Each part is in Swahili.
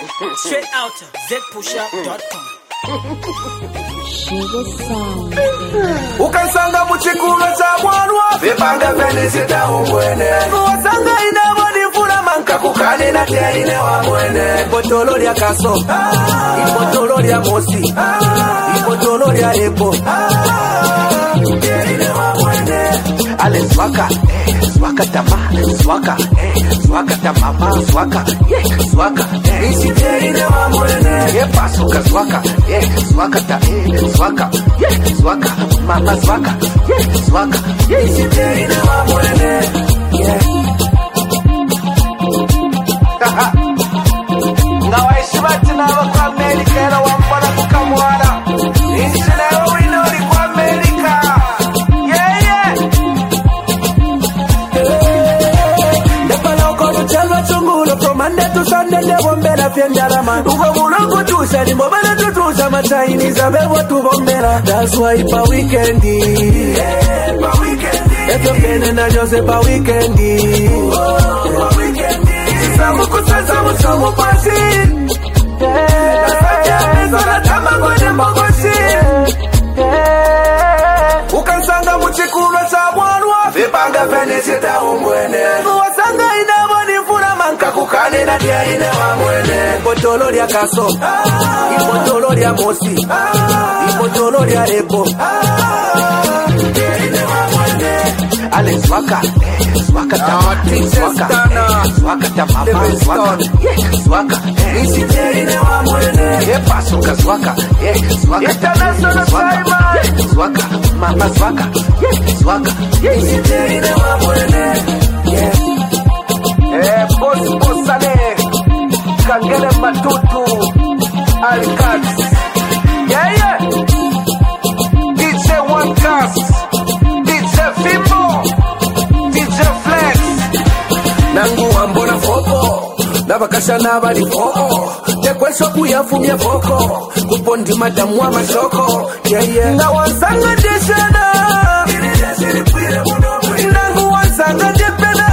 Straight out zpushup.com. Ukansanga muchikulo cha mwanwa vipanga venisita umwene Uwasanga inabo nifuna manka kukane na tia ine wa mwene Ipotolo lya kaso Ipotolo lya mosi Ipotolo lya epo Tia ine wa mwene Ale swaka, swaka tama Swaka, swaka tamama Swaka, swaka Isi tia ine wa mwene Yepa suka swaka, swaka ta Swaka, swaka Mama swaka, swaka Isi tia ine wa mwene Ngawaishi bati nawa kwa Amerika Ela wambana kukamwana Isi nawa winori kwa Amerika From Monday to Sunday, they won't be a fiendaraman. Ugo mulongo tusha, ni mbobana tutusha, ma Chinese abewa tu bombera. That's why pa weekendi, pa weekendi. If you're feeling na jose pa weekendi, pa weekendi. Samu kusasa musamu pasi, nasanya mizona tama kwenye mbogosi. Ukansanga muchikulo cha mwanwa, vipanga venisita umwene. Uwasanga inabo Kakukane na tia ine wa mwene Ipotolo lya kaso Ipotolo lya mosi Ipotolo lya epo Tia ine wa mwene Ale swaka Swaka tama Swaka Swaka tamama Swaka Swaka Isi tia ine wa mwene Yepa suka swaka Swaka International Simon Swaka Mama swaka Swaka Isi tia ine wa mwene Boss Sane Kangele Matutu Alkat Yeah DJ Wankas DJ Fimbo DJ Flex Nangu ambona foko Nabakasha nabali foko Tekwesho kuyafumia foko Kupondi madamu wa mashoko Na wansanga deshana Nangu wansanga depena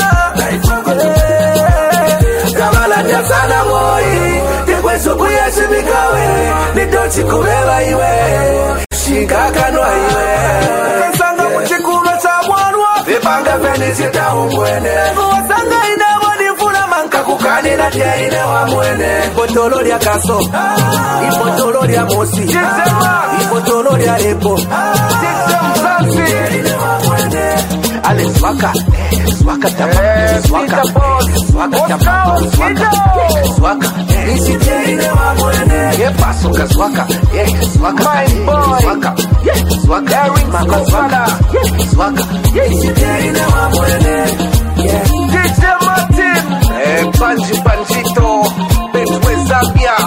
Sana boy Tekweso kuyashimikawe Nidochi kubeba iwe Shikakanwa iwe Kansanga muchikulo cha mwanwa Vipanga venisita umwene Uwasanga inabo nifuna manka kukane na tia ine wa mwene Ipotolo lya kaso Ipotolo lya mosi Ipotolo lya epo Tia ine wa mwene Ale swaka Swaka tama Swaka Swaka tama Swaka Swaka Isi tia ine wa mwene Yepa suka swaka Swaka Swaka Swaka Mama swaka Swaka Isi tia ine wa mwene DJ Martin Panji Panjito Betwe Zambia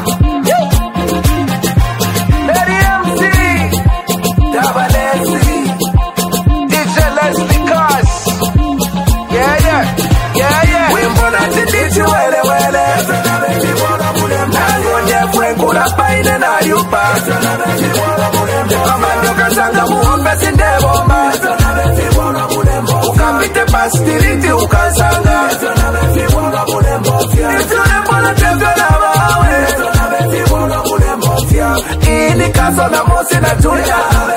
Lady MC Dabalesi DJ Leslie Cash Wimbo na tinditi wele wele Nangonye fwenkula paine na yupa Kamando kasanga muombe sindeboma Ukapite pastiriti ukansanga Itulembo na tevyo na wawe Ini kaso na mosi na tunya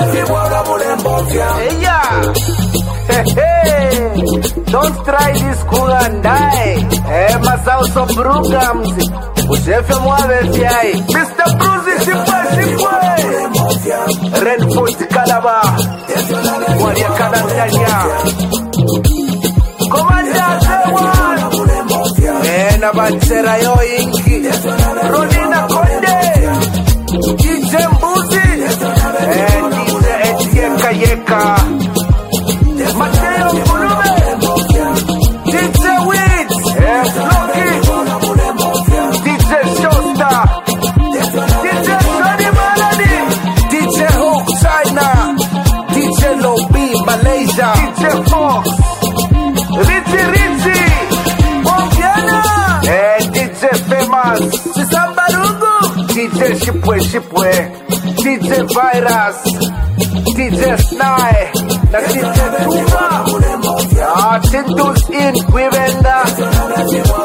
Don't try this cool and die Masao so programs Usefe mwawe fiai Mr. Bruce shipwe Red Fort Kalaba Waria Kanantanya Komanda Zewan Na Bansera yo ingi Ronina Konde DJ Mbuzi DJ Etieka Yeka Mateo Mulume DJ Witt Loki DJ Showstar DJ Shoni Malani DJ Hook China DJ Lobby Malaysia DJ Fox Ritzy Bombiana DJ Famous Chisambarungu DJ Shipwe DJ Virus DJ Snai na DJ Tuma Tintus in Kwivenda